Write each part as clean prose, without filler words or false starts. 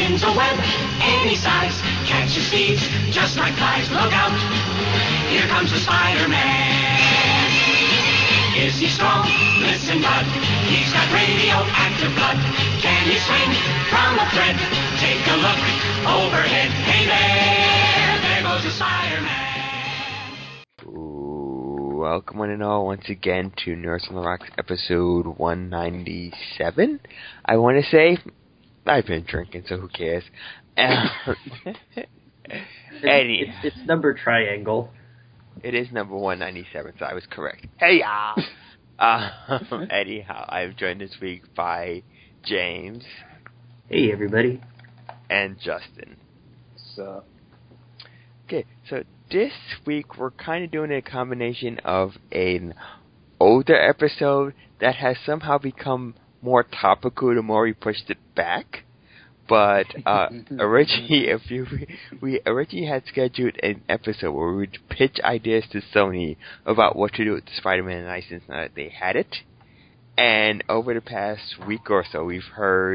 spins a web any size, catches thieves just like flies. Look out, here comes the Spider-Man. Is he strong? Listen, bud, he's got radioactive blood. Can he swing from a thread? Take a look overhead. Hey there goes the Spider-Man. Welcome one and all once again to Nerds on the Rocks episode 197. I want to say, I've been drinking, so who cares? It's number triangle. It is number 197, so I was correct. Hey, anyhow, I'm joined this week by James. Hey, everybody. And Justin. So. Okay, so this week we're kind of doing a combination of an older episode that has somehow become more topical the more we pushed it back. But originally, we originally had scheduled an episode where we would pitch ideas to Sony about what to do with the Spider-Man license now that they had it. And over the past week or so, we've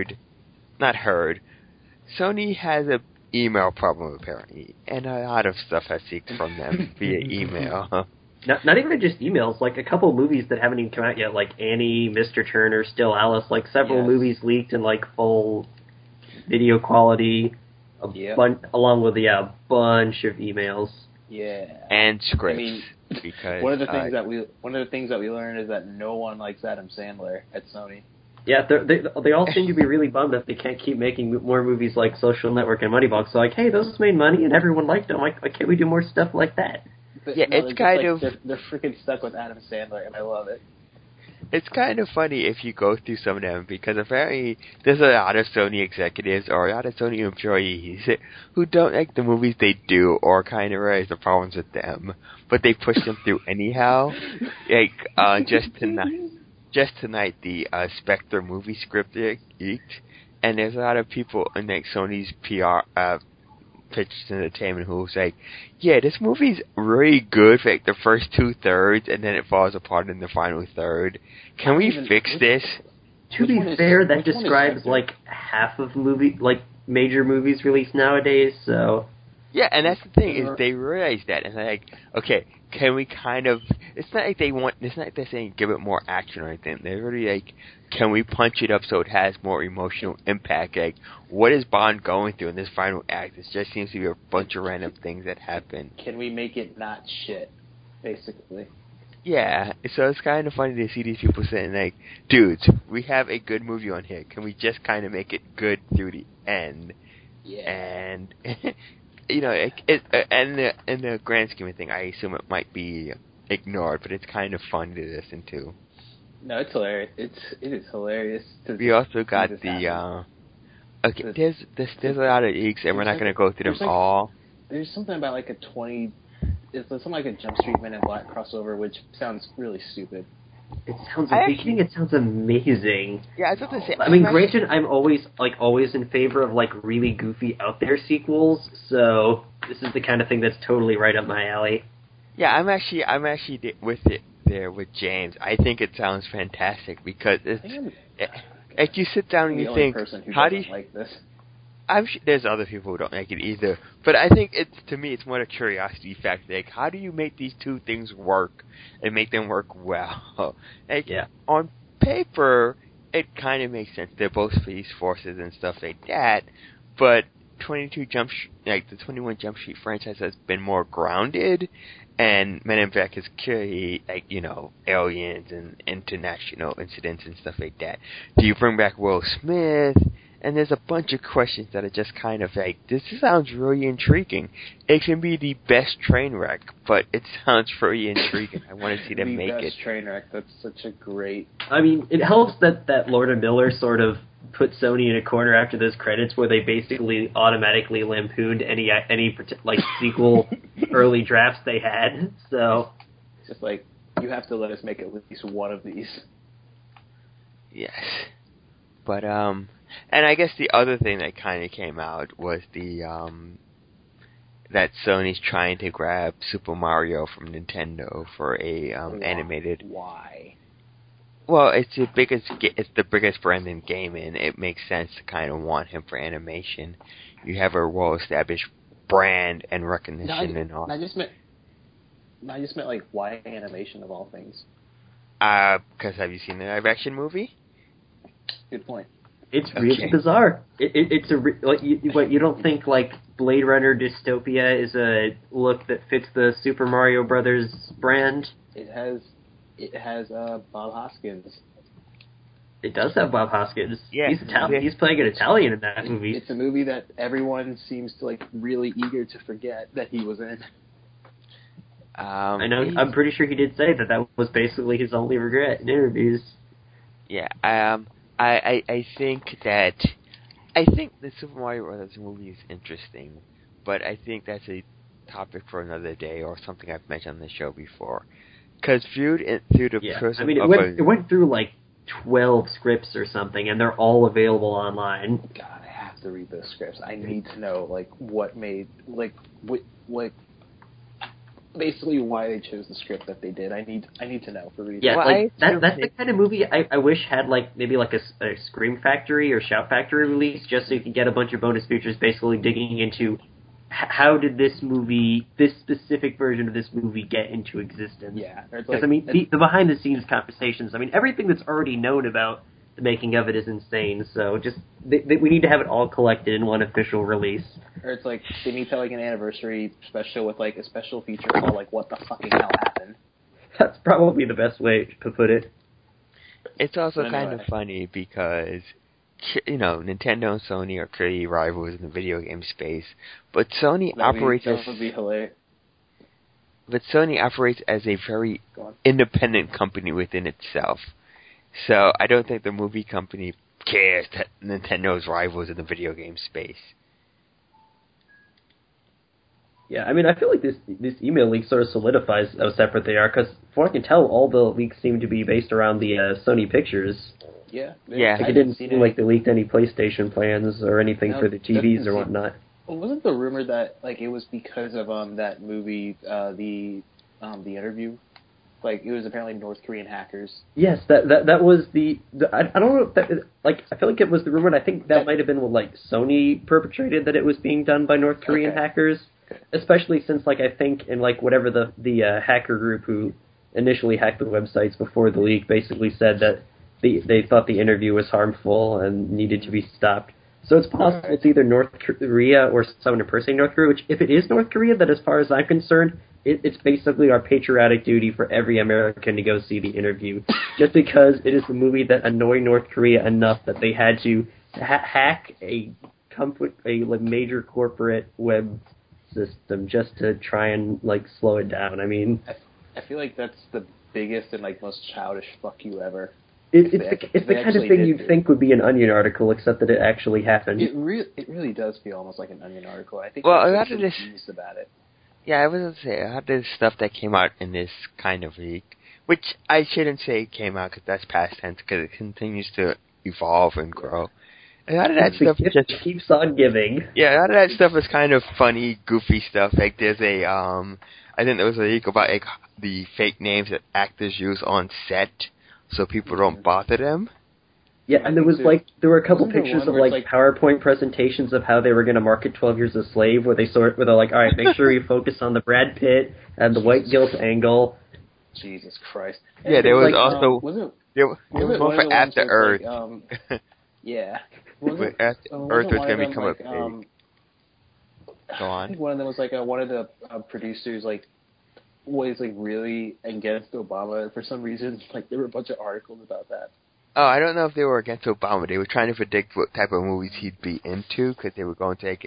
Sony has a email problem apparently, and a lot of stuff has leaked from them via email. Not even just emails, like a couple movies that haven't even come out yet, like Annie, Mr. Turner, Still Alice, like several movies leaked in like full video quality, along with a bunch of emails. Yeah. And scripts. I mean, because one of the things that we learned is that no one likes Adam Sandler at Sony. Yeah, they all seem to be really bummed that they can't keep making more movies like Social Network and Moneyball. So like, hey, those made money and everyone liked them. Like, why can't we do more stuff like that? But, yeah, it's kind of... They're freaking stuck with Adam Sandler, and I love it. It's kind of funny if you go through some of them, because apparently there's a lot of Sony executives or a lot of Sony employees who don't like the movies they do or kind of realize the problems with them, but they push them through anyhow. Like, Just tonight, the Spectre movie script leaked, and there's a lot of people in like Sony's PR pitch entertainment who's like, yeah, this movie's really good for like the first 2/3, and then it falls apart in the final third. Can we fix this? To be fair, that describes like half of major movies released nowadays. So yeah, and that's the thing is they realize that, and they're like, okay, can we kind of? It's not like they're saying give it more action or anything. They're really like, can we punch it up so it has more emotional impact? Like, what is Bond going through in this final act? It just seems to be a bunch of random things that happen. Can we make it not shit, basically? Yeah, so it's kind of funny to see these people saying like, dudes, we have a good movie on here. Can we just kind of make it good through the end? Yeah. And you know, in the grand scheme of things, I assume it might be ignored, but it's kind of fun to listen to. No, it's hilarious. It is hilarious. We also got the there's a lot of leaks, and we're not going to go through them all. There's something about like it's something like a Jump Street Men in Black crossover, which sounds really stupid. It sounds amazing. Yeah, I was about to say. I mean, granted, I'm always in favor of like really goofy out there sequels, so this is the kind of thing that's totally right up my alley. Yeah, I'm actually with it there with James. I think it sounds fantastic because like you sit down and you think, how do you like this? I'm sure there's other people who don't like it either, but I think to me it's more a curiosity factor. Like, how do you make these two things work and make them work well? Like, yeah. On paper, it kind of makes sense. They're both police forces and stuff like that, but the 21 Jump Street franchise has been more grounded, and Men in Black is clearly, like, you know, aliens and international incidents and stuff like that. Do you bring back Will Smith? And there's a bunch of questions that are just kind of like, this sounds really intriguing. It can be the best train wreck, but it sounds really intriguing. I want to see them make it. The best train wreck, that's such a great... I mean, it helps that Lord and Miller sort of put Sony in a corner after those credits where they basically automatically lampooned any like sequel early drafts they had. So it's just like, you have to let us make at least one of these. Yes. But, and I guess the other thing that kind of came out was that Sony's trying to grab Super Mario from Nintendo for a animated. Why? Well, it's the biggest brand in gaming. It makes sense to kind of want him for animation. You have a well-established brand and recognition and all. I just meant like, why animation of all things? Because have you seen the live-action movie? Good point. It's really bizarre. It's you don't think like Blade Runner Dystopia is a look that fits the Super Mario Brothers brand? It has Bob Hoskins. It does have Bob Hoskins. Yeah, he's playing an Italian in that movie. It's a movie that everyone seems to like really eager to forget that he was in. I know. I'm pretty sure he did say that was basically his only regret in interviews. Yeah. I think the Super Mario Brothers movie is interesting, but I think that's a topic for another day or something I've mentioned on the show before. Because viewed through the prism it went through like 12 scripts or something, and they're all available online. God, I have to read those scripts. I need to know like what made what basically why they chose the script that they did. I need to know for reading. Yeah, well, that's the kind of movie I wish had like maybe like a Scream Factory or Shout Factory release, just so you could get a bunch of bonus features basically digging into how did this specific version of this movie get into existence. Yeah. Because the behind the scenes conversations, everything that's already known about the making of it is insane, so just we need to have it all collected in one official release. Or it's like they need to have like an anniversary special with like a special feature called like what the fucking hell happened. That's probably the best way to put it. It's also kind of funny because Nintendo and Sony are clearly rivals in the video game space, but Sony operates as a very independent company within itself. So I don't think the movie company cares that Nintendo's rivals in the video game space. Yeah, I feel like this email leak sort of solidifies how separate they are, because from what I can tell, all the leaks seem to be based around the Sony pictures. Yeah. Like it didn't seem like they leaked any PlayStation plans or anything for the TVs or whatnot. Well, wasn't the rumor that like it was because of that movie, the Interview? Like, it was apparently North Korean hackers. Yes, that was I don't know if that, like, I feel like it was the rumor, and I think that might have been what, like, Sony perpetrated that it was being done by North Korean hackers, especially since, like, I think in, like, whatever the hacker group who initially hacked the websites before the leak basically said that they thought the Interview was harmful and needed to be stopped. So it's possible it's either North Korea or someone impersonating North Korea, which, if it is North Korea, then as far as I'm concerned, it's basically our patriotic duty for every American to go see The Interview, just because it is a movie that annoyed North Korea enough that they had to hack a major corporate web system just to try and like slow it down. I feel like that's the biggest and like most childish fuck you ever. It's the kind of thing you'd think would be an Onion article, except that it actually happened. It really does feel almost like an Onion article. I think a lot of this about it. Yeah, I was going to say, a lot of this stuff that came out in this kind of leak, which I shouldn't say came out because that's past tense, because it continues to evolve and grow. A lot of that stuff just keeps on giving. Yeah, a lot of that stuff is kind of funny, goofy stuff. Like there's I think there was a leak about like the fake names that actors use on set, so people don't bother them. Yeah, and there were a couple pictures of like PowerPoint presentations of how they were going to market 12 Years a Slave, where they're like, all right, make sure you focus on the Brad Pitt and the white guilt angle. Jesus Christ! Yeah, there was also there was one for After Earth. Yeah, Earth was going to become a pig. Go on. I think one of them was like one of the producers was like really against Obama for some reason. Like there were a bunch of articles about that. Oh, I don't know if they were against Obama. They were trying to predict what type of movies he'd be into because they were going to take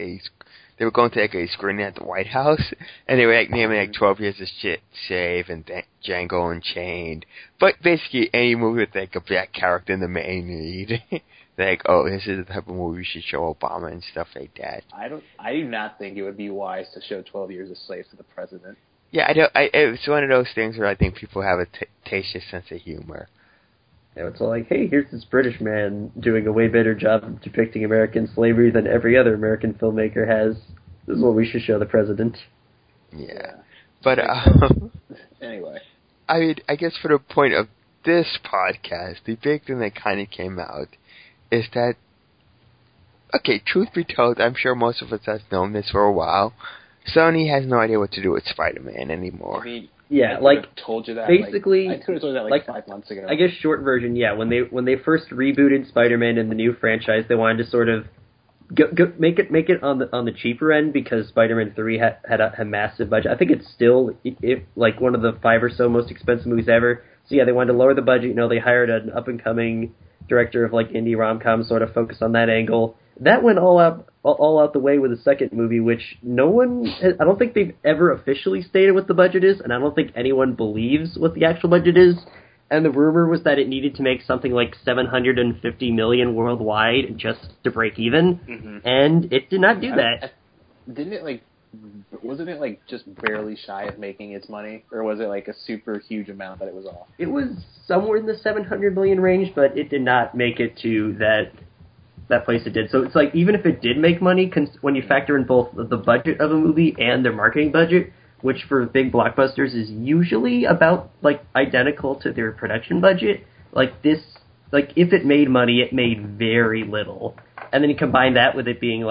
a screening at the White House, and they were naming 12 Years a Slave and Django Unchained. But basically, any movie with a black character in the main lead, this is the type of movie we should show Obama and stuff like that. I do not think it would be wise to show 12 Years a Slave to the president. Yeah, it's one of those things where I think people have a tasteless sense of humor. It's like, hey, here's this British man doing a way better job of depicting American slavery than every other American filmmaker has. This is what we should show the president. Yeah. But, anyway. I guess for the point of this podcast, the big thing that kind of came out is that, okay, truth be told, I'm sure most of us have known this for a while. Sony has no idea what to do with Spider-Man anymore. I mean, yeah, I told you that. Basically, I could have told you that 5 months ago. I guess short version, yeah. When they first rebooted Spider-Man in the new franchise, they wanted to sort of make it on the cheaper end because Spider-Man 3 had a massive budget. I think it's still like one of the 5 or so most expensive movies ever. So yeah, they wanted to lower the budget. You know, they hired an up and coming director of like indie rom-com, sort of focused on that angle. That went all out the way with the second movie, which I don't think they've ever officially stated what the budget is, and I don't think anyone believes what the actual budget is. And the rumor was that it needed to make something like $750 million worldwide just to break even, and it did not do that. Wasn't it like just barely shy of making its money, or was it like a super huge amount that it was off? It was somewhere in the $700 million range, but it did not make it to that place it did. So it's like, even if it did make money, when you factor in both the budget of a movie and their marketing budget, which for big blockbusters is usually about like identical to their production budget, like if it made money, it made very little. And then you combine that with it being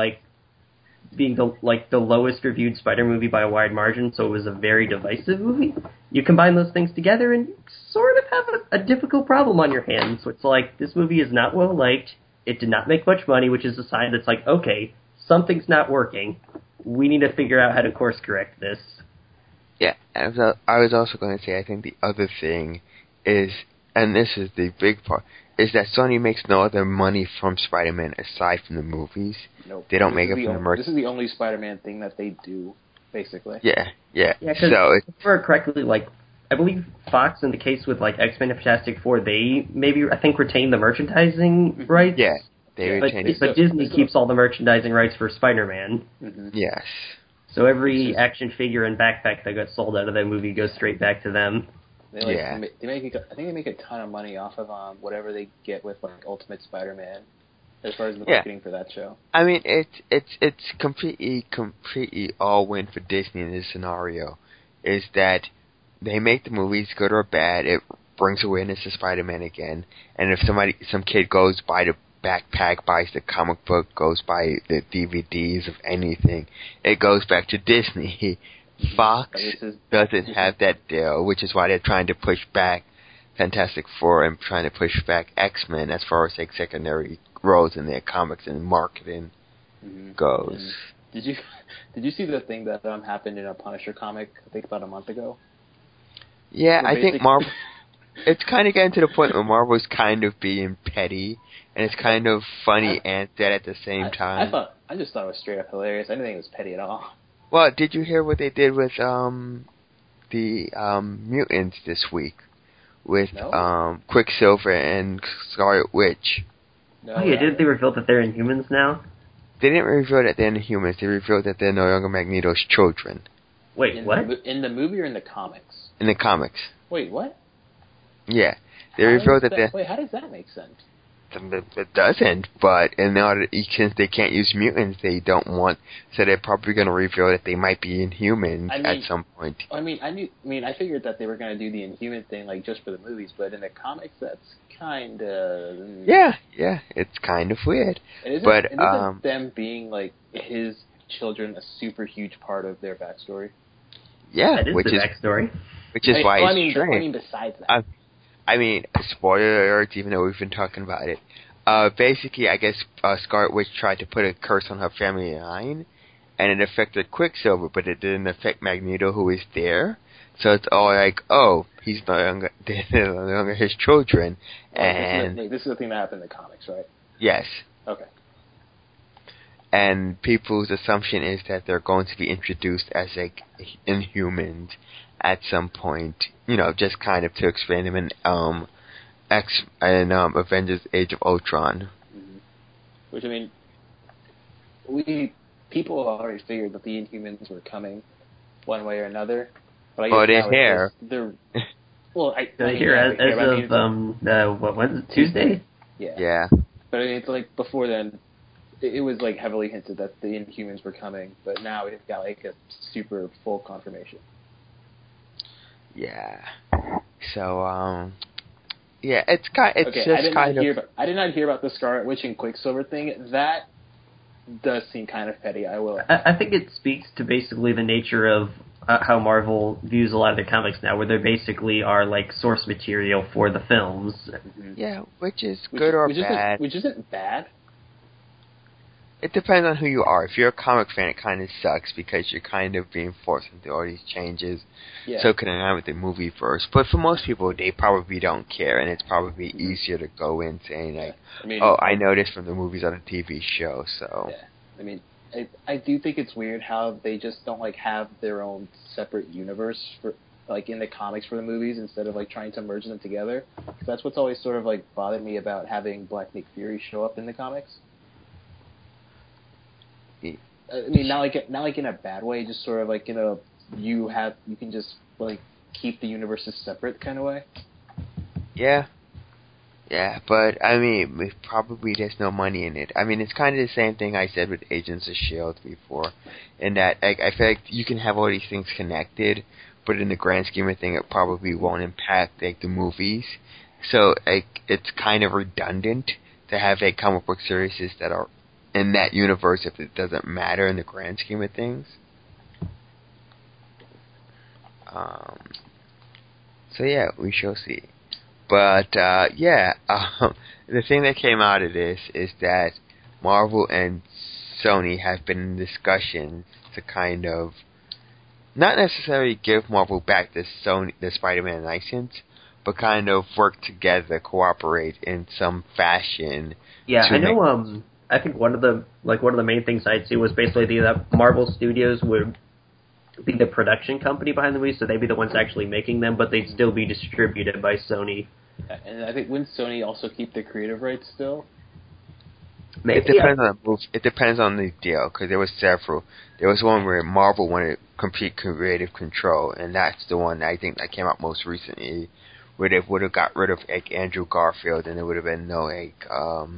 the lowest reviewed Spider movie by a wide margin, so it was a very divisive movie. You combine those things together and you sort of have a difficult problem on your hands. So it's like, this movie is not well liked. It did not make much money, which is a sign that's like, okay, something's not working. We need to figure out how to course correct this. Yeah, I was also going to say, I think the other thing is, and this is the big part, is that Sony makes no other money from Spider-Man aside from the movies. Nope. They don't make it from the merch. This is the only Spider-Man thing that they do, basically. Yeah. So, if I remember correctly, like, I believe Fox, in the case with like X-Men and Fantastic Four, they I think retain the merchandising rights. Yeah, they retain it. But Disney keeps all the merchandising rights for Spider-Man. Mm-hmm. Yes. So every action figure and backpack that got sold out of that movie goes straight back to them. I think they make a ton of money off of whatever they get with like Ultimate Spider-Man, as far as the marketing for that show. I mean, it's completely all win for Disney in this scenario. Is that they make the movies, good or bad, it brings awareness to Spider-Man again. And if some kid goes by the backpack, buys the comic book, goes by the DVDs of anything, it goes back to Disney. Fox doesn't have that deal, which is why they're trying to push back Fantastic Four and trying to push back X-Men as far as like secondary roles in their comics and marketing goes. Did you see the thing that happened in a Punisher comic, I think about a month ago? Yeah, I think Marvel... It's kind of getting to the point where Marvel's kind of being petty, and it's kind of funny and dead at the same time. I just thought it was straight up hilarious. I didn't think it was petty at all. Well, did you hear what they did with the mutants this week? With Quicksilver and Scarlet Witch. No, didn't they reveal that they're Inhumans now? They didn't reveal that they're Inhumans. They revealed that they're no longer Magneto's children. Wait, what? In the movie or in the comics? In the comics. Wait, what? Yeah. They revealed that they're... Wait, how does that make sense? It doesn't, but since they can't use mutants, they don't want... So they're probably going to reveal that they might be Inhumans at some point. I figured that they were going to do the Inhuman thing like just for the movies, but in the comics, that's kind of... Yeah, it's kind of weird. Isn't them being like his children a super huge part of their backstory? Yeah, that is the backstory. Which is why it's strange. Besides that. Spoiler alerts, even though we've been talking about it. Basically, I guess Scarlet Witch tried to put a curse on her family line, and it affected Quicksilver, but it didn't affect Magneto, who is there. So it's all like, oh, they're no longer his children. And this is the thing that happened in the comics, right? Yes. Okay. And people's assumption is that they're going to be introduced as like Inhumans at some point, just kind of to expand them in Avengers: Age of Ultron. Mm-hmm. Which people already figured that the Inhumans were coming, one way or another. But they're here. They're here as of what was it, Tuesday? Yeah. But it's like before then, it was like heavily hinted that the Inhumans were coming, but now it's got like a super full confirmation. Yeah. So, Yeah, it's just kind of. I did not hear about the Scarlet Witch and Quicksilver thing. That does seem kind of petty. I think it speaks to basically the nature of how Marvel views a lot of their comics now, where they basically are like source material for the films. Mm-hmm. Yeah, which is good or bad. Which isn't bad. It depends on who you are. If you're a comic fan, it kind of sucks because you're kind of being forced into all these changes. Yeah. So can I with the movie first. But for most people, they probably don't care, and it's probably easier to go in saying, like, I know this from the movies on a TV show, so... Yeah. I mean, I do think it's weird how they just don't, like, have their own separate universe for, like, in the comics for the movies instead of, like, trying to merge them together. Because that's what's always sort of, like, bothered me about having Black Nick Fury show up in the comics. I mean, not like in a bad way, just sort of like you can just like keep the universes separate kind of way. Yeah, but I mean, probably there's no money in it. I mean, it's kind of the same thing I said with Agents of S.H.I.E.L.D. before, in that I feel like you can have all these things connected, but in the grand scheme of things, it probably won't impact like the movies. So like, it's kind of redundant to have a comic book series that are in that universe if it doesn't matter in the grand scheme of things. So yeah, we shall see. But the thing that came out of this is that Marvel and Sony have been in discussion to kind of not necessarily give Marvel back the Spider-Man license, but kind of work together, cooperate in some fashion. Yeah, I know. I think one of the main things I'd see was basically that Marvel Studios would be the production company behind the movies, so they'd be the ones actually making them, but they'd still be distributed by Sony. And I think wouldn't Sony also keep the creative rights still? It depends on the move. It depends on the deal, because there was several. There was one where Marvel wanted complete creative control, and that's the one I think that came out most recently, where they would have got rid of like Andrew Garfield, and there would have been no like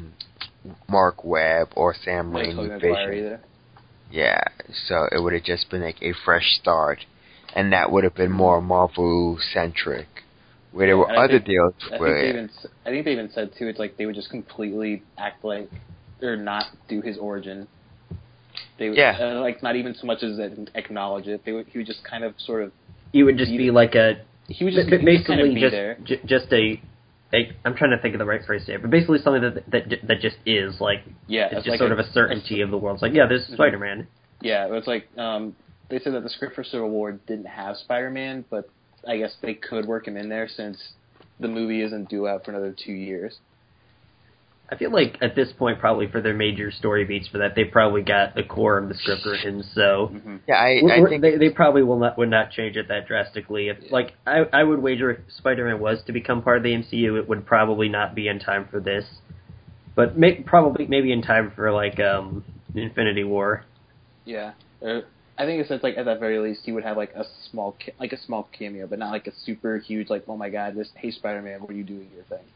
Mark Webb or Sam Raimi Vision. Yeah, so it would have just been like a fresh start, and that would have been more Marvel centric. Where there were other deals where I think they even said too, it's like they would just completely act like or not do his origin. They would, like not even so much as acknowledge it. He would just kind of sort of. He would just be like a. He would just basically just a. I'm trying to think of the right phrase here, but basically something that just is like. Yeah, it's just like sort of a certainty of the world. It's like, yeah, there's Spider-Man. Yeah, it was like they said that the script for Civil War didn't have Spider-Man, but I guess they could work him in there since the movie isn't due out for another 2 years. I feel like at this point, probably for their major story beats for that, they probably got the core of the script written. So yeah, I think they probably would not change it that drastically. If like I would wager if Spider-Man was to become part of the MCU, it would probably not be in time for this, but maybe in time for like Infinity War. Yeah, I think it says like at the very least he would have like a small cameo, but not like a super huge like, oh my god, hey Spider-Man, what are you doing here thing.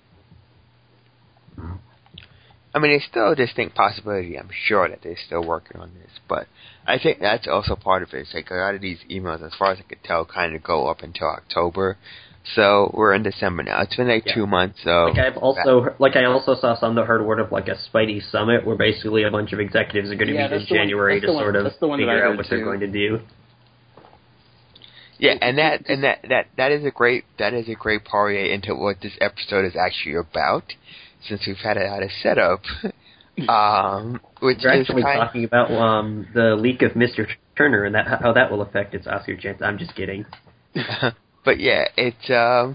I mean, it's still a distinct possibility. I'm sure that they're still working on this, but I think that's also part of it. It's like a lot of these emails, as far as I could tell, kind of go up until October. So we're in December now. It's been like 2 months. So I also saw some that heard word of like a Spidey summit, where basically a bunch of executives are going to meet in January to sort of figure out what they're going to do. Yeah, and that is a great parlay into what this episode is actually about, since we've had a setup. Which we're actually talking about the leak of Mr. Turner and how that will affect its Oscar chance. I'm just kidding. But yeah, it's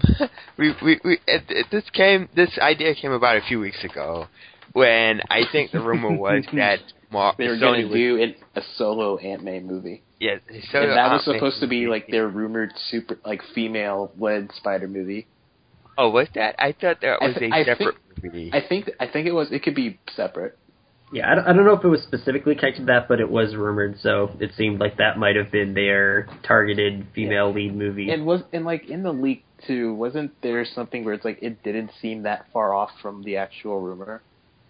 this idea came about a few weeks ago, when I think the rumor was that they were going to do a solo Ant-Man movie. Yeah, and that was supposed to be like their rumored super like female-led Spider movie. Oh, was that? I thought that was a separate movie. I think it was. It could be separate. Yeah, I don't know if it was specifically connected to that, but it was rumored, so it seemed like that might have been their targeted female lead movie. And like in the leak too, wasn't there something where it's like it didn't seem that far off from the actual rumor?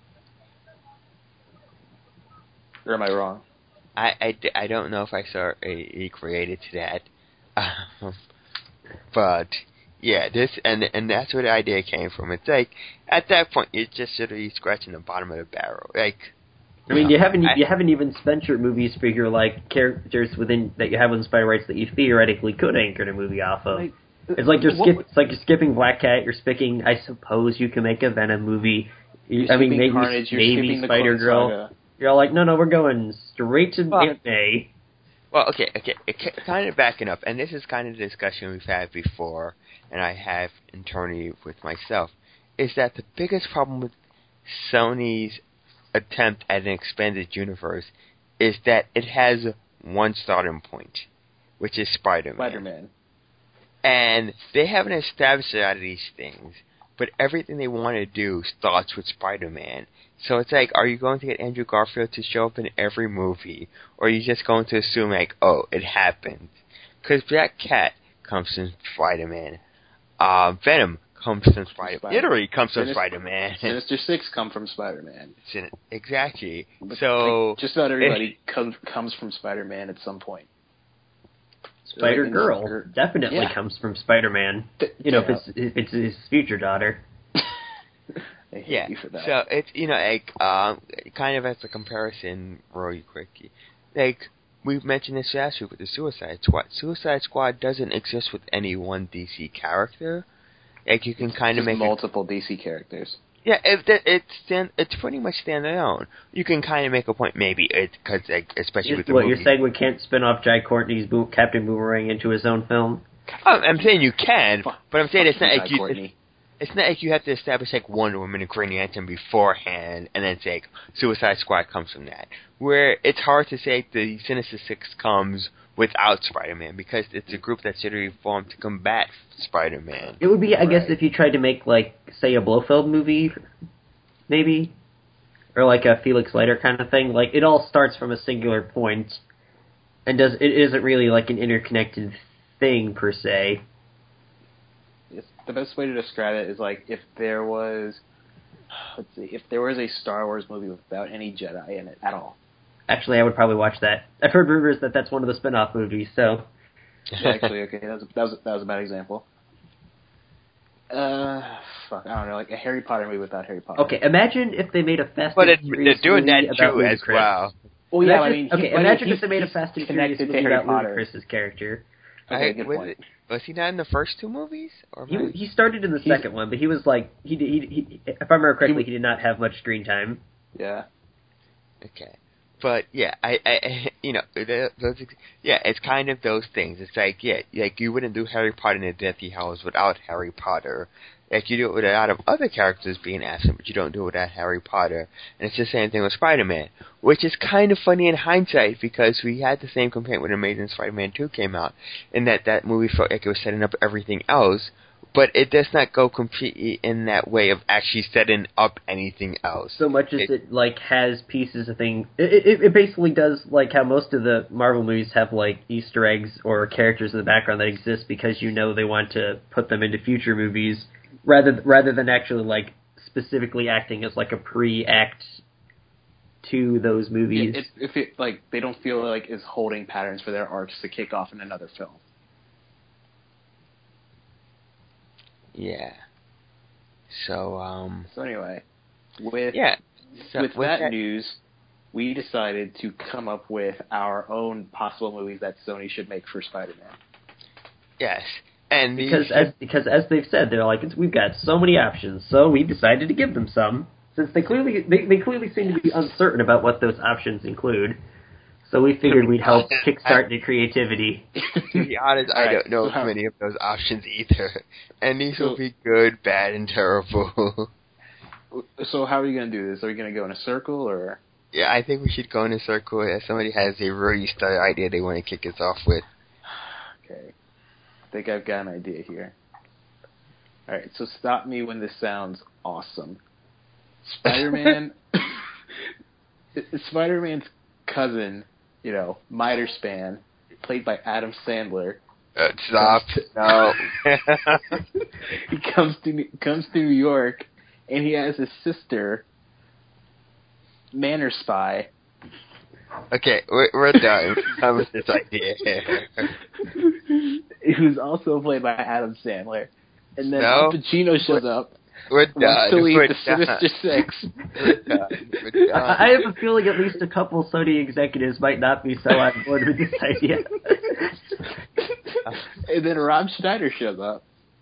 Or am I wrong? I don't know if I saw a leak related to that, but Yeah, and that's where the idea came from. It's like at that point you're just sort of scratching the bottom of the barrel. Like, you haven't even spent your movies for your like characters within that you have in Spider Rights that you theoretically could anchor the movie off of. It's like you're skipping Black Cat. You're skipping. I suppose you can make a Venom movie. Maybe Carnage, maybe Spider Girl. You're all like, no, we're going straight to May. Well, okay. Kind of backing up, and this is kind of the discussion we've had before, and I have internally with myself, is that the biggest problem with Sony's attempt at an expanded universe is that it has one starting point, which is Spider-Man. And they haven't established a lot of these things, but everything they want to do starts with Spider-Man. So it's like, are you going to get Andrew Garfield to show up in every movie? Or are you just going to assume, like, oh, it happened? Because Black Cat comes from Spider-Man. Venom comes from Spider-Man. Literally comes from Spider-Man. Sinister Six come from Spider-Man. Exactly. So just about everybody comes from Spider-Man at some point. Spider-Girl definitely comes from Spider-Man. If it's his future daughter. I hate you for that. So it's kind of as a comparison, really quickly. Like we mentioned this last week with the Suicide Squad. Suicide Squad doesn't exist with any one DC character. Like you can kind of make multiple DC characters. Yeah, it's pretty much standalone. You can kind of make a point, maybe it's because, especially with the movie. You're saying we can't spin off Jai Courtney's Captain Boomerang into his own film? I'm saying you can, but I'm saying it's not like you. It's not like you have to establish like Wonder Woman and Green Lantern beforehand, and then say like, Suicide Squad comes from that. Where it's hard to say the Sinister Six comes without Spider-Man because it's a group that's literally formed to combat Spider-Man. It would be, I guess, if you tried to make like, say, a Blofeld movie, maybe, or like a Felix Leiter kind of thing. Like it all starts from a singular point, and it isn't really like an interconnected thing per se. The best way to describe it is like if there was a Star Wars movie without any Jedi in it at all. Actually, I would probably watch that. I've heard rumors that that's one of the spin-off movies, so... Actually, okay, that was a bad example. I don't know, like a Harry Potter movie without Harry Potter. Okay, imagine if they made a Fast and Furious movie they're doing that too as well. Well, yeah, imagine if they made a Fast and Furious movie about Ludacris's character. Okay, good point. Was he not in the first two movies? Or he started in the second one, but he was like he if I remember correctly, he did not have much screen time. Yeah. Okay. But yeah, it's kind of those things. It's like like you wouldn't do Harry Potter in the Deathly Hallows without Harry Potter. Like you do it with a lot of other characters being absent, but you don't do it without Harry Potter. And it's the same thing with Spider-Man, which is kind of funny in hindsight because we had the same complaint when Amazing Spider-Man 2 came out, in that movie felt like it was setting up everything else, but it does not go completely in that way of actually setting up anything else. So much as it like has pieces of things, it basically does like how most of the Marvel movies have like Easter eggs or characters in the background that exist because they want to put them into future movies. Rather than actually like specifically acting as like a pre-act to those movies. If it like they don't feel like is holding patterns for their arcs to kick off in another film. Yeah. So anyway, with that news, we decided to come up with our own possible movies that Sony should make for Spider-Man. Yes. And because as they've said, they're like, we've got so many options, so we decided to give them some. Since they clearly seem to be uncertain about what those options include, so we figured we'd help kickstart the creativity. To be honest, I don't know many of those options either, and these will be good, bad, and terrible. So how are you going to do this? Are we going to go in a circle, or? Yeah, I think we should go in a circle. If somebody has a really stellar idea they want to kick us off with. Okay. I think I've got an idea here. Alright, so stop me when this sounds awesome. Spider-Man's cousin, Miterspan, played by Adam Sandler. Stop. No. He comes to New York, and he has his sister, Manor Spy. Okay, we're done. That was this idea. Who's also played by Adam Sandler. And then Al Pacino shows up. We're done. The Sinister Six. We're done. I have a feeling at least a couple Sony executives might not be so on board with this idea. And then Rob Schneider shows up.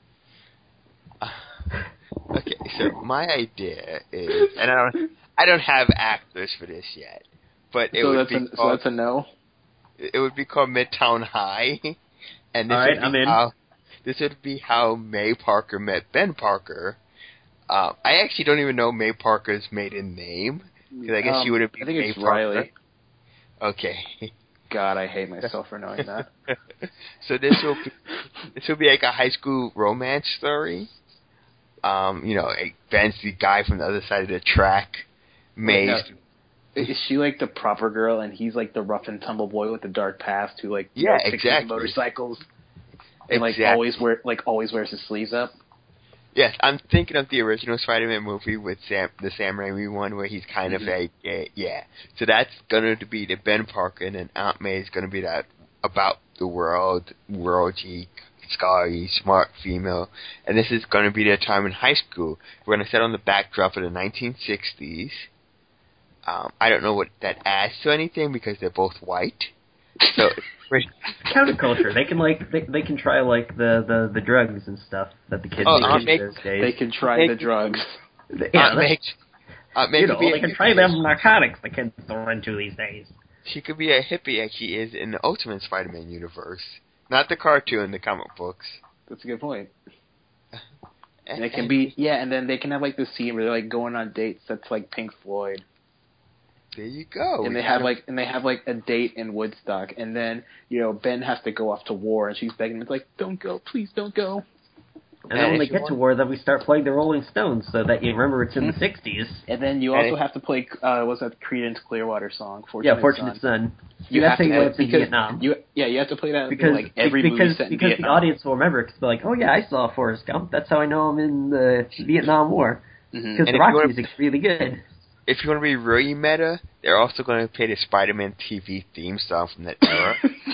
Okay, so my idea is, and I don't have actors for this yet, but that's a no. It would be called Midtown High, and this would be how May Parker met Ben Parker. I actually don't even know May Parker's maiden name, because I guess she would have been I think May it's Parker. Riley. Okay. God, I hate myself for knowing that. So this will be like a high school romance story. Ben's the guy from the other side of the track. May's. Is she like the proper girl, and he's like the rough and tumble boy with the dark past who exactly motorcycles and always wears his sleeves up? Yes, I'm thinking of the original Spider-Man movie with the Sam Raimi one where he's kind of So that's going to be the Ben Parker, and then Aunt May is going to be that about the world geek, scholarly, smart female. And this is going to be their time in high school. We're going to set on the backdrop of the 1960s. I don't know what that adds to anything because they're both white. So counterculture. They can try like the drugs and stuff that the kids do those days. They can try the drugs. They can try them narcotics the kids are into these days. She could be a hippie like she is in the Ultimate Spider-Man universe, not the cartoon, the comic books. That's a good point. And it can be and then they can have like the scene where they're like going on dates. That's like Pink Floyd. There you go. And they have a date in Woodstock, and then Ben has to go off to war, and she's begging him, it's like, don't go, please don't go. And then when they get to war, then we start playing the Rolling Stones, so that you remember it's in the '60s. And then you also have to play what's that Creedence Clearwater song? Fortunate Son. You have to it's in Vietnam. You have to play that because every movie set in Vietnam. The audience will remember because they're like, oh yeah, I saw Forrest Gump. That's how I know I'm in the Vietnam War. Because the rock music's really good. If you want to be really meta, they're also going to play the Spider-Man TV theme song from that era.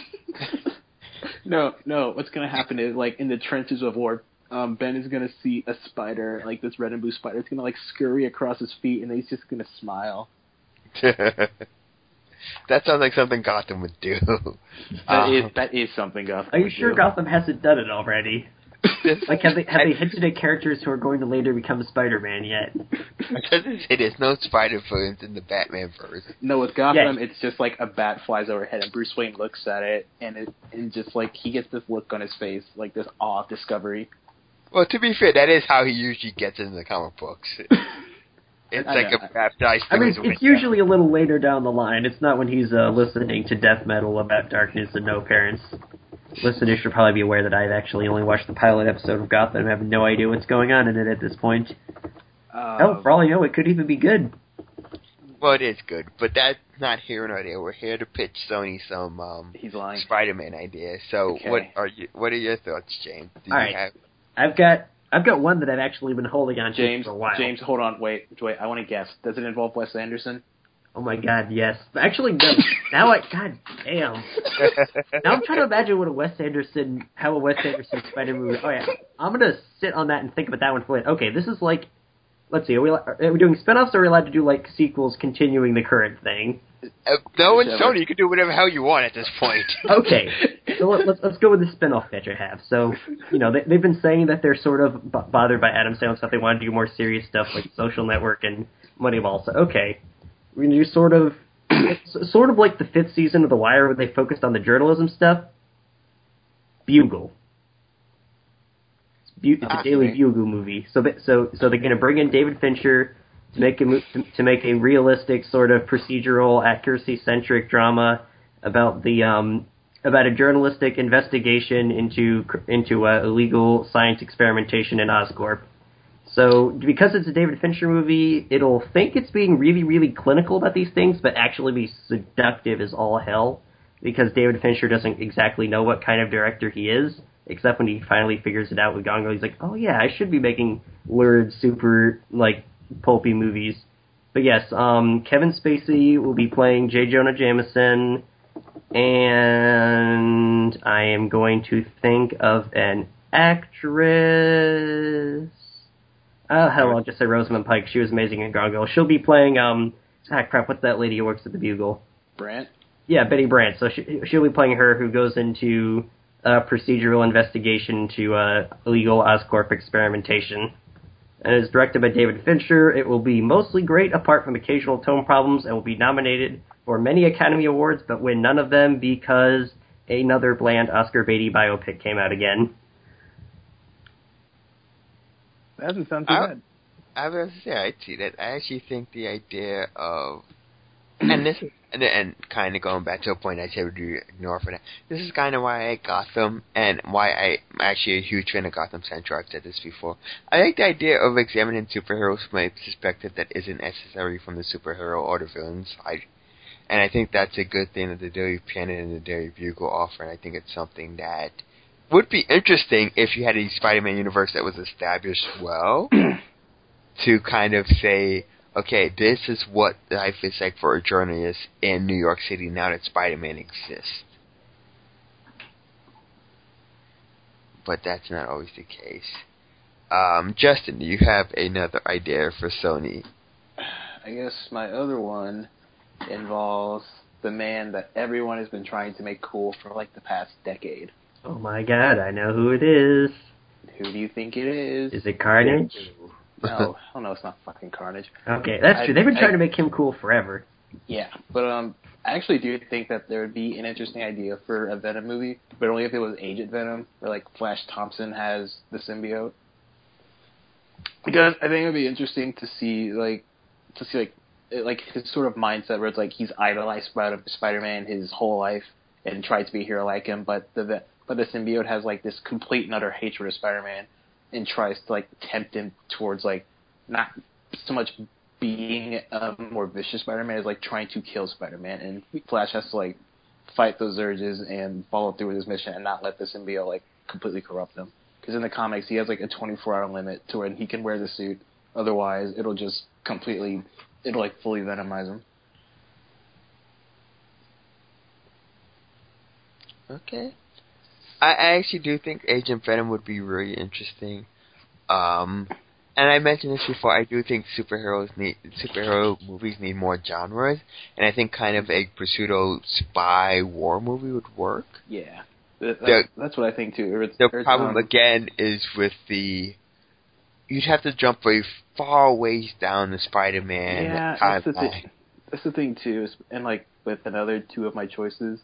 No. What's going to happen is, like, in the trenches of war, Ben is going to see a spider, like this red and blue spider. It's going to, like, scurry across his feet, and then he's just going to smile. That sounds like something Gotham would do. That is something Gotham would do. Are you sure Gotham hasn't done it already? Like, have they hinted at characters who are going to later become Spider-Man yet? There's no Spider-Villains in the Batman verse. No, with Gotham, it's just like a bat flies overhead, and Bruce Wayne looks at it, and just like he gets this look on his face, like this awe of discovery. Well, to be fair, that is how he usually gets in the comic books. It's like a baptized. I mean, it's usually a little later down the line. It's not when he's listening to death metal about darkness and no parents. Listeners should probably be aware that I've actually only watched the pilot episode of Gotham and have no idea what's going on in it at this point. For all you know, it could even be good. Well, it is good, but that's not here nor there. We're here to pitch Sony some Spider-Man ideas. So, okay. What are your thoughts, James? All right. I've got one that I've actually been holding on to for a while. James, hold on, wait. I want to guess. Does it involve Wes Anderson? Oh my God, yes. Actually, no. God damn. Now I'm trying to imagine how a Wes Anderson Spider movie. Oh yeah, I'm gonna sit on that and think about that one for later. Okay, this is like, let's see, are we doing spinoffs, or are we allowed to do like sequels continuing the current thing? No, and Sony, you can do whatever the hell you want at this point. Okay, so let's go with the spinoff pitch I have. So, they've been saying that they're sort of bothered by Adam Sandler stuff. They want to do more serious stuff like Social Network and Moneyball. So, okay. We're going to do sort of like the 5th season of The Wire where they focused on the journalism stuff. Bugle. It's a Daily Bugle movie. So they're going to bring in David Fincher to make a realistic sort of procedural, accuracy-centric drama about about a journalistic investigation into illegal science experimentation in Oscorp. So, because it's a David Fincher movie, it'll think it's being really, really clinical about these things, but actually be seductive as all hell, because David Fincher doesn't exactly know what kind of director he is, except when he finally figures it out with Gone Girl. He's like, oh yeah, I should be making lurid, super, like, pulpy movies. But yes, Kevin Spacey will be playing J. Jonah Jameson, and I am going to think of an actress. Hell, I'll just say Rosamund Pike. She was amazing in Gargoyle. She'll be playing, what's that lady who works at the Bugle? Brandt? Yeah, Betty Brandt. So she'll be playing her who goes into a procedural investigation to illegal Oscorp experimentation. And it's directed by David Fincher. It will be mostly great apart from occasional tone problems and will be nominated for many Academy Awards, but win none of them because another bland Oscar Beatty biopic came out again. That doesn't sound too bad. I was going to say, I'd see that. I actually think the idea of... And kind of going back to a point I said would you ignore for that. This is kind of why I got Gotham, and why I'm actually a huge fan of Gotham Central. I've said this before. I like the idea of examining superheroes from a perspective that isn't necessarily from the superhero or the villain side. And I think that's a good thing that the Daily Planet and the Daily Bugle offer, and I think it's something that would be interesting if you had a Spider-Man universe that was established well to kind of say, okay, this is what life is like for a journalist in New York City now that Spider-Man exists. But that's not always the case. Justin, do you have another idea for Sony? I guess my other one involves the man that everyone has been trying to make cool for like the past decade. Oh my god, I know who it is. Who do you think it is? Is it Carnage? No, oh no, it's not fucking Carnage. Okay, that's true. They've been trying to make him cool forever. Yeah, but I actually do think that there would be an interesting idea for a Venom movie, but only if it was Agent Venom, where like Flash Thompson has the symbiote. Because I think it would be interesting to see his sort of mindset where it's like he's idolized Spider-Man his whole life and tried to be a hero like him, but the symbiote has like this complete and utter hatred of Spider-Man and tries to like tempt him towards like not so much being a more vicious Spider-Man as like trying to kill Spider-Man, and Flash has to like fight those urges and follow through with his mission and not let the symbiote like completely corrupt him. Because in the comics he has like a 24-hour limit to when he can wear the suit, otherwise it'll fully venomize him. Okay. I actually do think Agent Venom would be really interesting. And I mentioned this before, I do think superhero movies need more genres, and I think kind of a pseudo spy war movie would work. Yeah. That's what I think too. The problem again is with you'd have to jump very far ways down the Spider-Man timeline. That's the thing too, and like with another two of my choices,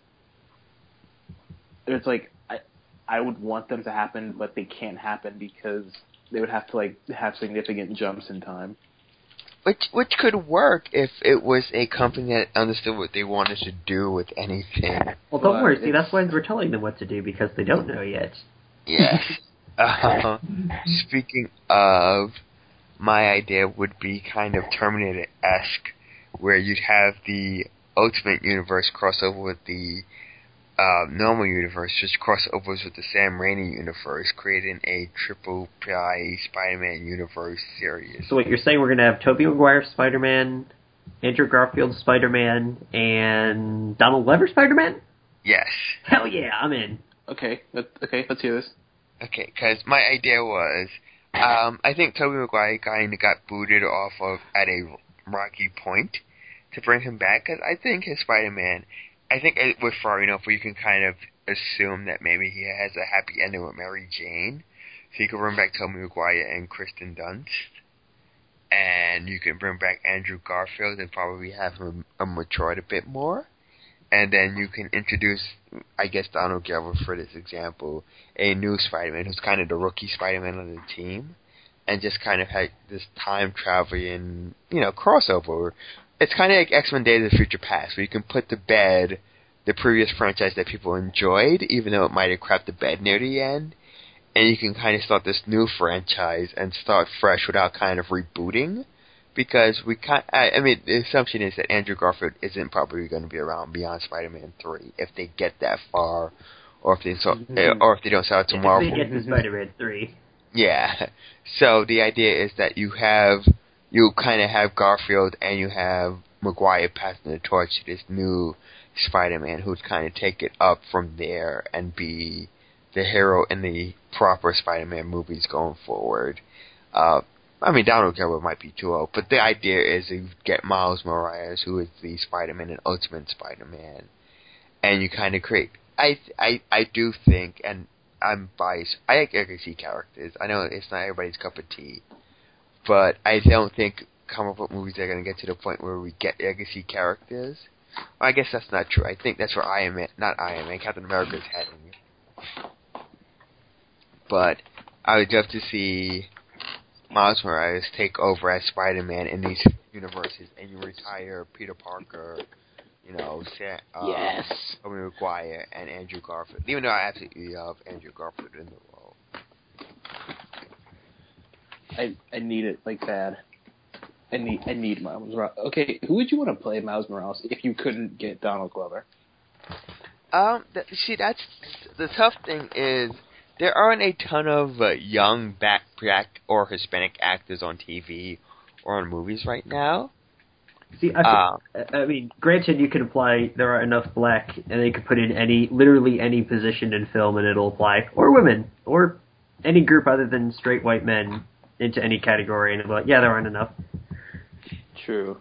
it's like I would want them to happen, but they can't happen because they would have to like have significant jumps in time. Which could work if it was a company that understood what they wanted to do with anything. Well, don't worry. See, that's why we're telling them what to do, because they don't know yet. Yes. Speaking of, my idea would be kind of Terminator-esque, where you'd have the Ultimate Universe crossover with the normal universe, just crossovers with the Sam Raimi universe, creating a triple play Spider-Man universe series. So what you're saying, we're going to have Tobey Maguire Spider-Man, Andrew Garfield Spider-Man, and Donald Glover Spider-Man? Yes. Hell yeah, I'm in. Okay, let's hear this. Okay, because my idea was, I think Tobey Maguire kind of got booted off of at a rocky point to bring him back, because I think his Spider-Man, I think it was far enough where you can kind of assume that maybe he has a happy ending with Mary Jane. So you can bring back Tobey Maguire and Kristen Dunst. And you can bring back Andrew Garfield and probably have him matured a bit more. And then you can introduce, I guess, Donald Glover, for this example, a new Spider-Man who's kind of the rookie Spider-Man on the team. And just kind of have this time-traveling, crossover. It's kind of like X-Men Days of the Future Past, where you can put to bed the previous franchise that people enjoyed, even though it might have crapped the bed near the end, and you can kind of start this new franchise and start fresh without kind of rebooting, because the assumption is that Andrew Garfield isn't probably going to be around beyond Spider-Man 3, if they get that far, or if they don't sell it tomorrow. If they get to Spider-Man 3. Yeah. So the idea is that you kind of have Garfield and you have Maguire passing the torch to this new Spider-Man who'd kind of take it up from there and be the hero in the proper Spider-Man movies going forward. I mean, Donald Glover might be too old, but the idea is you get Miles Morales, who is the Spider-Man and Ultimate Spider-Man, and you kind of create. I do think, and I'm biased, I like legacy characters. I know it's not everybody's cup of tea, but I don't think comic book movies are going to get to the point where we get legacy characters. Well, I guess that's not true. I think that's where Captain America's heading. But I would love to see Miles Morales take over as Spider-Man in these universes, and you retire Peter Parker, yes, Tobey Maguire, and Andrew Garfield. Even though I absolutely love Andrew Garfield in the role. I need it like bad. I need Miles Morales. Okay, who would you want to play Miles Morales if you couldn't get Donald Glover? That's the tough thing is there aren't a ton of young black or Hispanic actors on TV or on movies right now. See, I mean, granted, you can apply. There are enough black, and they could put in literally any position in film, and it'll apply, or women, or any group other than straight white men into any category, and it'll be there aren't enough. True.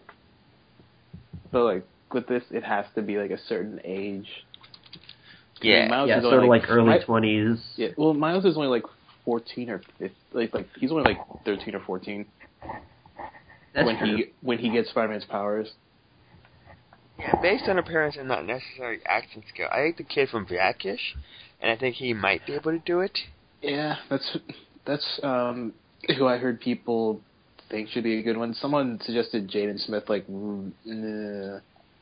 But like with this, it has to be like a certain age. Yeah, Miles is sort of like early 20s. Yeah, well, Miles is only like 14 or 15, like he's only like 13 or 14. That's when he gets Spider-Man's powers. Yeah, based on appearance and not necessarily acting skill, I like the kid from Blackish, and I think he might be able to do it. Yeah, that's who I heard people think should be a good one. Someone suggested Jaden Smith, like, nah.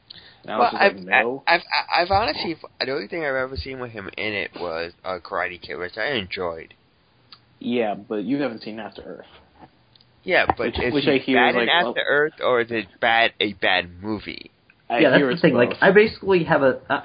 No. I've honestly, the only thing I've ever seen with him in it was Karate Kid, which I enjoyed. Yeah, but you haven't seen After Earth. Yeah, but is he bad in After Earth, or is it a bad movie? That's the thing. Both. Like, I basically have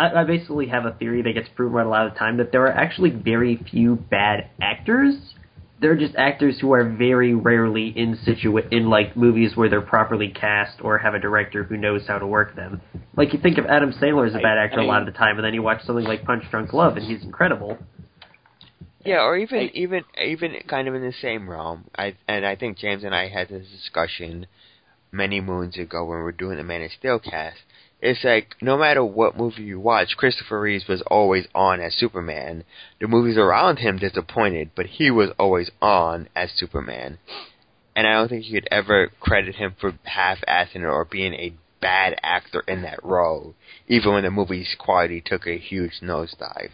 a theory that gets proven out a lot of the time that there are actually very few bad actors. They're just actors who are very rarely in like movies where they're properly cast or have a director who knows how to work them. Like, you think of Adam Sandler as a bad actor a lot of the time, and then you watch something like Punch Drunk Love, and he's incredible. Yeah, or even kind of in the same realm. I think James and I had this discussion many moons ago when we were doing the Man of Steel cast. It's like, no matter what movie you watch, Christopher Reeves was always on as Superman. The movies around him disappointed, but he was always on as Superman. And I don't think you could ever credit him for half-assing it or being a bad actor in that role, even when the movie's quality took a huge nosedive.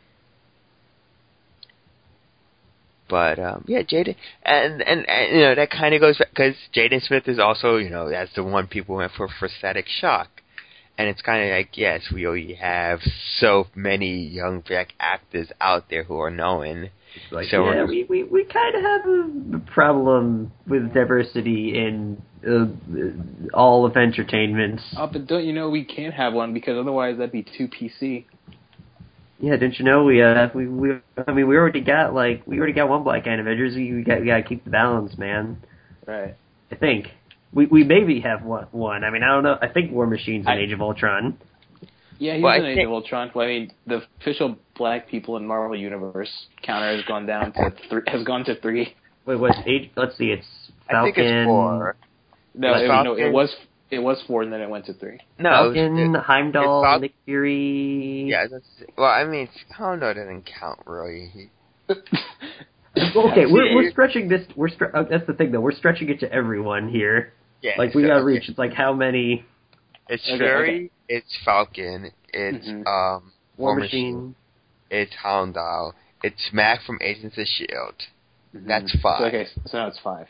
But, yeah, Jaden, and that kind of goes back, because Jaden Smith is also, that's the one people went for prosthetic shock. And it's kind of like, yes, we already have so many young black actors out there who are known. Like, so yeah, we kind of have a problem with diversity in all of entertainment. Oh, but don't you know we can't have one, because otherwise that'd be too PC. Yeah, didn't you know we already got one black guy in Avengers. We gotta keep the balance, man. Right. I think. We maybe have one. I mean, I don't know. I think War Machine's in Age of Ultron. Yeah, he's in Age of Ultron. Well, I mean, the official black people in Marvel Universe counter has gone down to 3. Wait, what's Age? Let's see. It's Falcon. I think it's 4. No, it was 4, and then it went to 3. No, Falcon, Heimdall, Nick Fury. Yeah, I mean, Heimdall doesn't count really. Okay, we're stretching this. That's the thing, though. We're stretching it to everyone here. Yeah, like we gotta reach. It's like how many? It's Fury. It's Falcon. It's War Machine. It's Heimdall. It's Mac from Agents of S.H.I.E.L.D. Mm-hmm. That's 5. So now it's 5.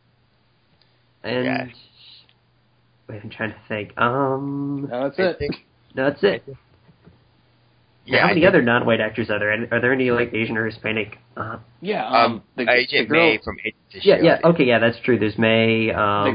And wait, I'm trying to think. No, that's it. No, that's it. Yeah, how many other non-white actors are there? Are there any like Asian or Hispanic? Agent May from Agents of S.H.I.E.L.D. Yeah. Okay, yeah, that's true. There's May.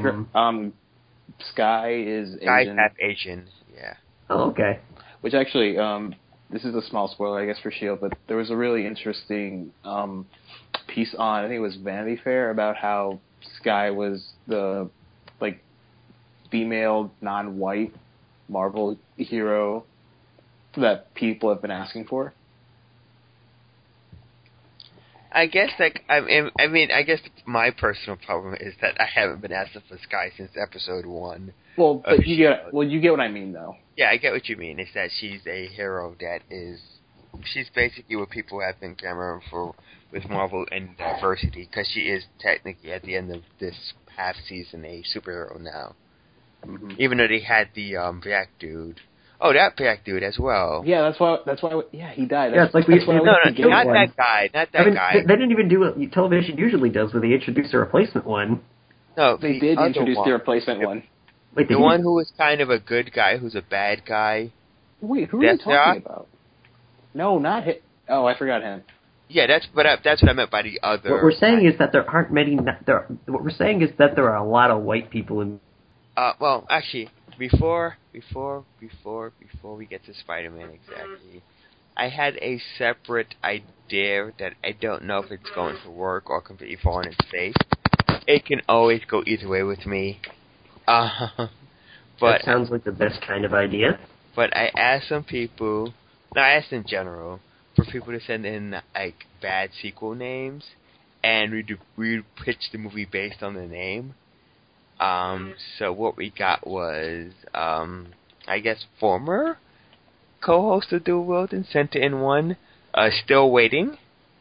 Sky is Asian. Sky's half Asian. Yeah. Oh, okay. Which actually, this is a small spoiler, I guess, for S.H.I.E.L.D., but there was a really interesting piece on, I think it was Vanity Fair, about how Sky was the female non-white Marvel hero that people have been asking for. I guess I guess my personal problem is that I haven't been asked of this guy since episode 1. Well, but you get what I mean, though. Yeah, I get what you mean. It's that she's a hero that is, she's basically what people have been clamoring for with Marvel and diversity, because she is technically at the end of this half season a superhero now. Mm-hmm. Even though they had the black dude. Oh, that black dude as well. Yeah, that's why. Yeah, he died. Yeah, it's like not that guy. Guy. They didn't even do what television usually does, where they introduce a replacement one. No, they did introduce the replacement one. Wait, the one who was kind of a good guy, who's a bad guy. Wait, who are you talking about? No, not him. Oh, I forgot him. Yeah, that's what I meant by the other. What we're saying is that there aren't many. What we're saying is that there are a lot of white people in. Well, actually, before we get to Spider-Man exactly, I had a separate idea that I don't know if it's going to work or completely fall on its face. It can always go either way with me. But that sounds like the best kind of idea. But I asked some people, I asked in general, for people to send in like bad sequel names, and we pitched the movie based on the name. So what we got was, I guess, former co-host of Dual Wield sent in one, Still Waiting.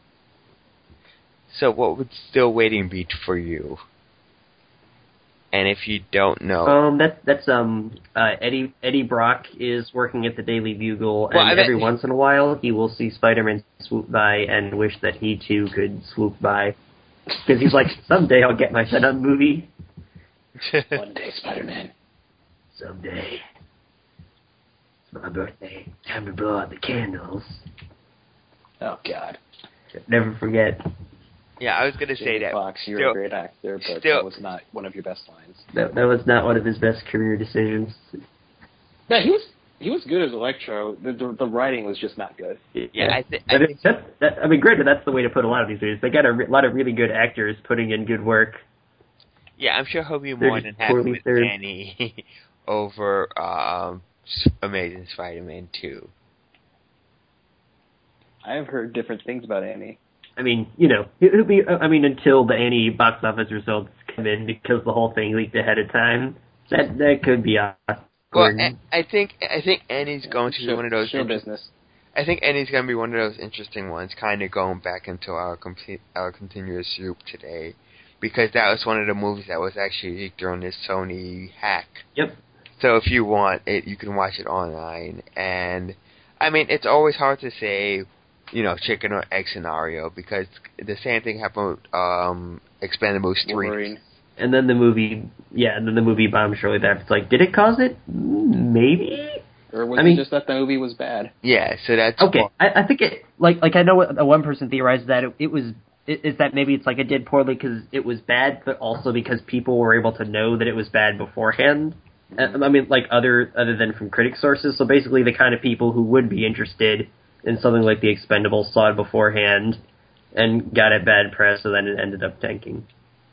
So what would Still Waiting be for you? And if you don't know, that's Eddie Brock is working at the Daily Bugle, and every once in a while he will see Spider-Man swoop by and wish that he too could swoop by, because he's like, someday I'll get my Venom movie. One day, Spider-Man. Someday. It's my birthday. Time to blow out the candles. Oh God! Never forget. Yeah, I was going to say that. Fox, you're a great actor, but that was not one of your best lines. That was not one of his best career decisions. Yeah, he was good as Electro. The writing was just not good. Yeah, I mean, granted, that's the way to put a lot of these movies. They got a lot of really good actors putting in good work. Yeah, I'm sure he'll be more than happy with Annie over Amazing Spider-Man 2. I have heard different things about Annie. I mean, it'll be. I mean, until the Annie box office results come in, because the whole thing leaked ahead of time. That could be awkward. Well, I think Annie's going to be one of those. Show business. I think Annie's going to be one of those interesting ones, kind of going back into our continuous loop today, because that was one of the movies that was actually leaked during this Sony hack. Yep. So if you want it, you can watch it online, and I mean, it's always hard to say, chicken or egg scenario, because the same thing happened with Expendables 3. Wolverine. And then the movie bombed shortly thereafter. It's like, did it cause it? Maybe? Or was it just that the movie was bad? Yeah, so that's... Okay, I think it... Like I know one person theorized that is that maybe it's like it did poorly because it was bad, but also because people were able to know that it was bad beforehand. I mean, like, other than from critic sources. So basically the kind of people who would be interested in something like The Expendables saw it beforehand and got it bad press, so then it ended up tanking.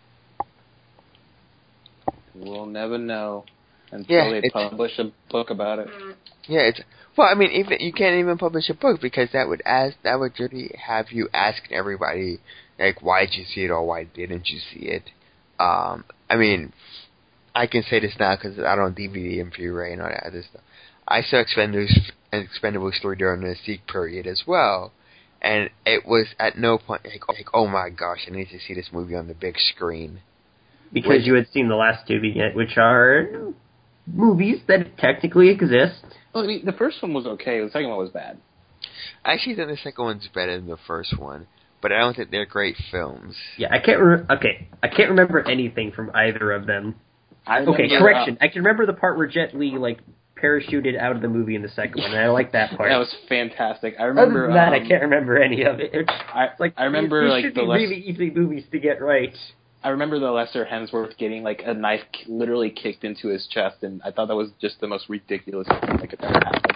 We'll never know until they publish a book about it. Yeah, I mean, even you can't even publish a book, because that would really have you asking everybody, like, why did you see it or why didn't you see it? I mean, I can say this now because I don't DVD and Blu-ray and all that other stuff. I saw Expendables 3 during the Seek period as well, and it was at no point like, oh my gosh, I need to see this movie on the big screen. Because you had seen the last two, which are movies that technically exist. Well, I mean, the first one was okay, the second one was bad. I actually think the second one's better than the first one, but I don't think they're great films. Yeah, I can't remember anything from either of them. Correction. I can remember the part where Jet Li, parachuted out of the movie in the second one, and I like that part. That was fantastic. I remember... Other than that, I can't remember any of it. I remember, these should be really easy movies to get right. I remember the Lester Hemsworth getting, a knife literally kicked into his chest, and I thought that was just the most ridiculous thing that could ever happen.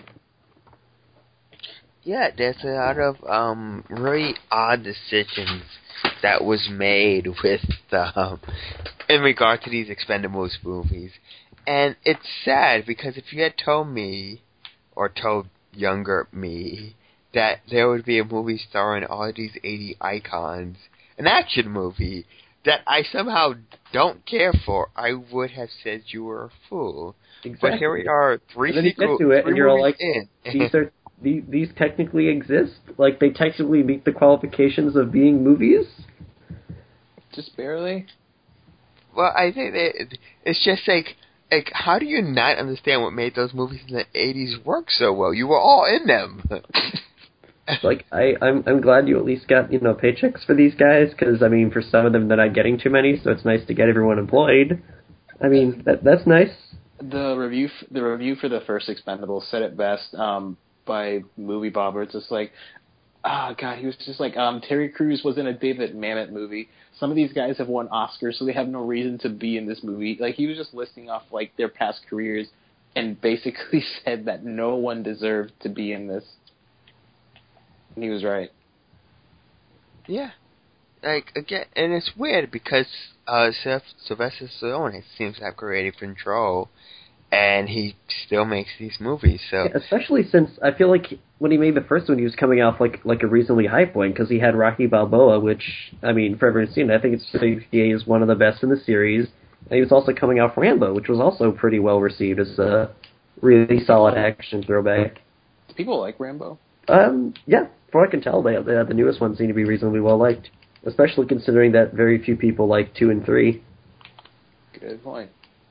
Yeah, there's a lot of really odd decisions that was made with in regard to these Expendables movies. And it's sad, because if you had told me, or told younger me, that there would be a movie starring all of these 80 icons, an action movie that I somehow don't care for, I would have said you were a fool. Exactly. But here we are, three movies and you're all like, in. these technically exist? Like, they technically meet the qualifications of being movies? Just barely? Well, I think it's just like, how do you not understand what made those movies in the 80s work so well? You were all in them. Like, I'm glad you at least got, paychecks for these guys, because, I mean, for some of them they're not getting too many, so it's nice to get everyone employed. I mean, that's nice. The review for the first Expendables said it best by Movie Bobber. It's just like, God, he was just like, Terry Crews was in a David Mamet movie. Some of these guys have won Oscars, so they have no reason to be in this movie. Like, he was just listing off, like, their past careers and basically said that no one deserved to be in this. And he was right. Yeah. Like, again, and it's weird because Sylvester Stallone seems to have creative control, and he still makes these movies. So, yeah, especially since I feel like when he made the first one, he was coming off like a reasonably high point, because he had Rocky Balboa, which, I mean, for everyone to see, I think he is one of the best in the series. And he was also coming off Rambo, which was also pretty well received as a really solid action throwback. Do people like Rambo? Yeah, from what I can tell, the newest ones seem to be reasonably well liked, especially considering that very few people like 2 and 3. Good point.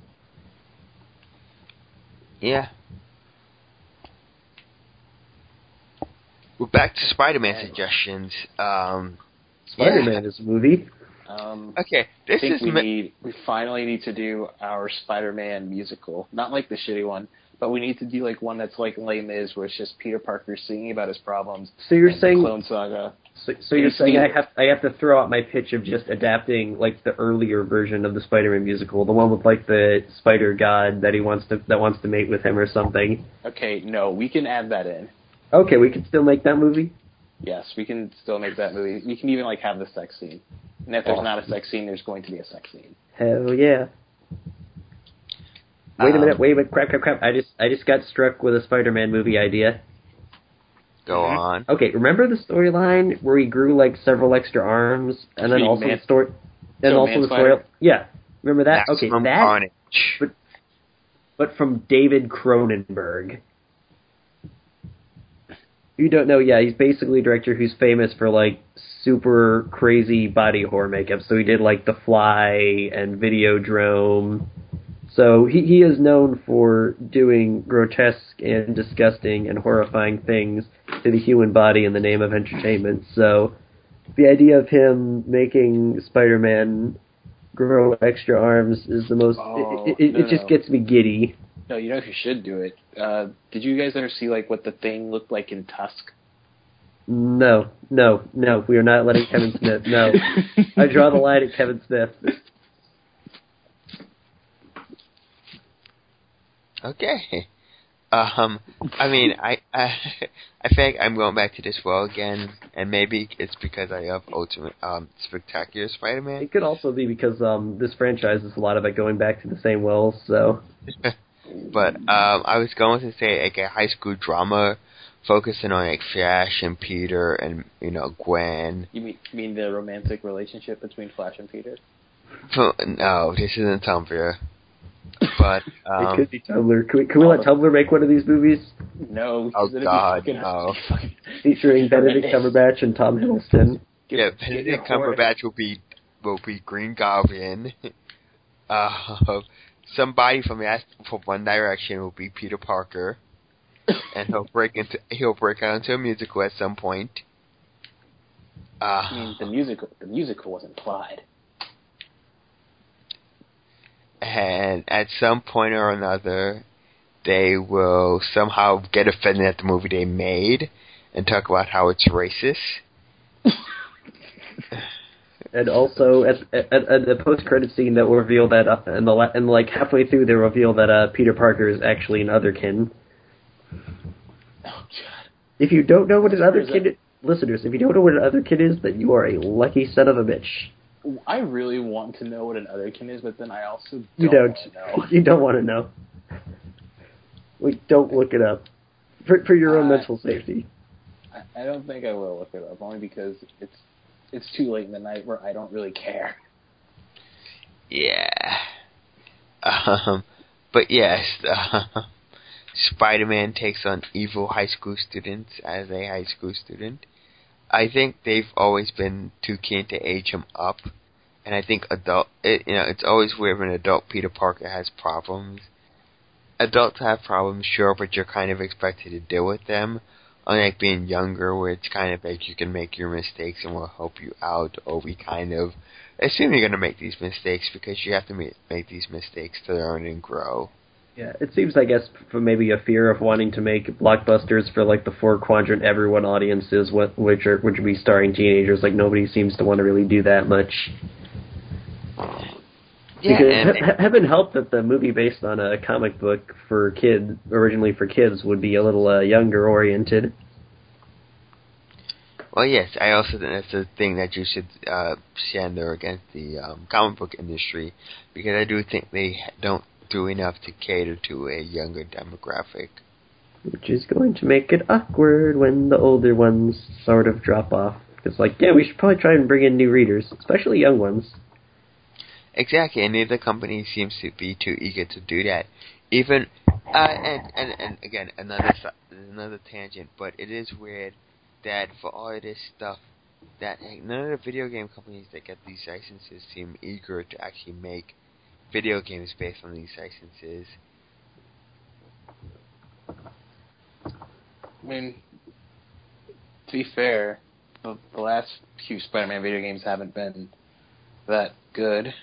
yeah. We're back to Spider-Man suggestions. Spider-Man is a movie. Okay, I think we finally need to do our Spider-Man musical. Not like the shitty one, but we need to do like one that's like Les Mis, where it's just Peter Parker singing about his problems. So you're saying Clone Saga. So you're saying I have to throw out my pitch of just adapting like the earlier version of the Spider-Man musical, the one with like the Spider God that wants to mate with him or something. Okay, no, we can add that in. Okay, we can still make that movie? Yes, we can still make that movie. We can even like have the sex scene. And if there's not a sex scene, there's going to be a sex scene. Hell yeah. Wait a minute, crap. I just got struck with a Spider-Man movie idea. Go on. Okay, remember the storyline where he grew like several extra arms, and then also the story, and also the story. Yeah, remember that? Maximum that. Carnage. But from David Cronenberg. You don't know? Yeah, he's basically a director who's famous for like super crazy body horror makeup. So he did like The Fly and Videodrome. So he is known for doing grotesque and disgusting and horrifying things to the human body in the name of entertainment. So the idea of him making Spider-Man grow extra arms is the most... It just gets me giddy. No, you know who should do it? Did you guys ever see like what the Thing looked like in Tusk? No. We are not letting Kevin Smith. No. I draw the line at Kevin Smith. Okay. I mean, I think I'm going back to this well again, and maybe it's because I have Ultimate Spectacular Spider-Man. It could also be because this franchise is a lot about going back to the same wells, so... But I was going to say like a high school drama focusing on like Flash and Peter and Gwen. You mean the romantic relationship between Flash and Peter? No, this isn't Tumblr. But it could be Tumblr. Can we let Tumblr make one of these movies? No. Oh God, no. Featuring Benedict Cumberbatch and Tom Hiddleston. Yeah, Benedict Cumberbatch will be Green Goblin. Somebody from One Direction will be Peter Parker, and he'll break out into a musical at some point. I mean, the musical was implied. And at some point or another, they will somehow get offended at the movie they made and talk about how it's racist. And also, at the post-credit scene, that will reveal that, and like halfway through, they reveal that Peter Parker is actually an otherkin. Oh God! If you don't know what an otherkin, listeners, if you don't know what an otherkin is, then you are a lucky son of a bitch. I really want to know what an otherkin is, but then I also don't want to know. You don't want to know. Don't look it up for your own mental safety. I don't think I will look it up, only because it's too late in the night where I don't really care. Yeah. But yes, Spider-Man takes on evil high school students as a high school student. I think they've always been too keen to age him up, and I think it's always weird when adult Peter Parker has problems. Adults have problems, sure, but you're kind of expected to deal with them. Unlike being younger, where it's kind of like you can make your mistakes and we'll help you out, or we kind of assume you're going to make these mistakes because you have to make these mistakes to learn and grow. Yeah, it seems, I guess, for maybe a fear of wanting to make blockbusters for like the 4-quadrant everyone audiences, which would be starring teenagers. Like nobody seems to want to really do that much. Yeah, because heaven help that the movie based on a comic book for kids, originally for kids, would be a little younger oriented. Well, yes, I also think that's a thing that you should stand there against the comic book industry, because I do think they don't do enough to cater to a younger demographic. Which is going to make it awkward when the older ones sort of drop off. Because, we should probably try and bring in new readers, especially young ones. Exactly, and neither company seems to be too eager to do that. Even, and again, another tangent, but it is weird that for all of this stuff, that none of the video game companies that get these licenses seem eager to actually make video games based on these licenses. I mean, to be fair, the last few Spider-Man video games haven't been that good.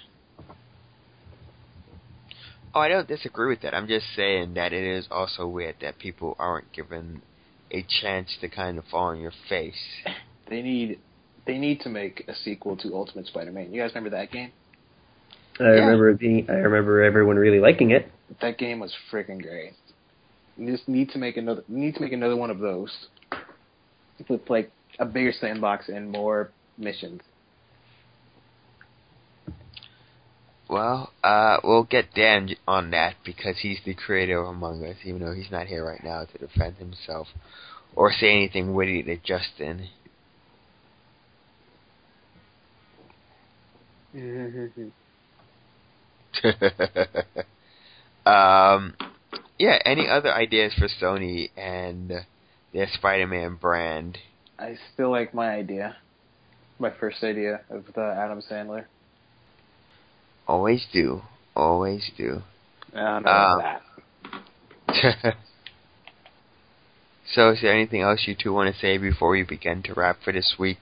Oh, I don't disagree with that. I'm just saying that it is also weird that people aren't given a chance to kind of fall on your face. They need to make a sequel to Ultimate Spider-Man. You guys remember that game? I remember everyone really liking it. That game was freaking great. You just need to make another one of those with like a bigger sandbox and more missions. Well, we'll get Dan on that because he's the creator among us, even though he's not here right now to defend himself or say anything witty to Justin. Yeah, any other ideas for Sony and their Spider-Man brand? I still like my first idea of the Adam Sandler. Always do. I don't know about that. So, is there anything else you two want to say before we begin to wrap for this week?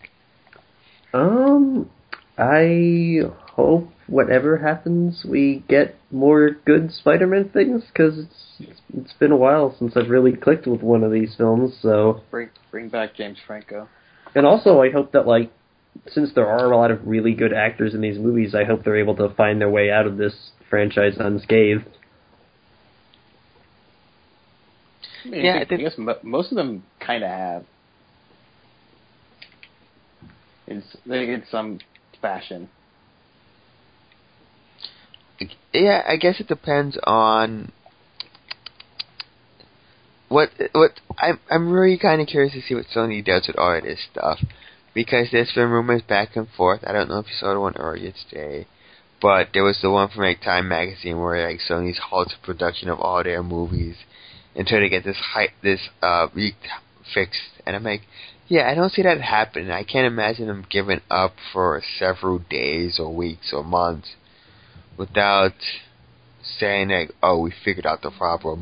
I hope whatever happens, we get more good Spider-Man things, because it's been a while since I've really clicked with one of these films, so... Bring back James Franco. And also, I hope that, since there are a lot of really good actors in these movies, I hope they're able to find their way out of this franchise unscathed. I guess most of them kind of have. In some fashion. Yeah, I guess it depends on what I'm really kind of curious to see what Sony does with all of this stuff, because there's been rumors back and forth. I don't know if you saw the one earlier today, but there was the one from Time Magazine where Sony's halted production of all their movies until they get this leak fixed, and I'm like, yeah, I don't see that happening. I can't imagine them giving up for several days or weeks or months without saying oh, we figured out the problem.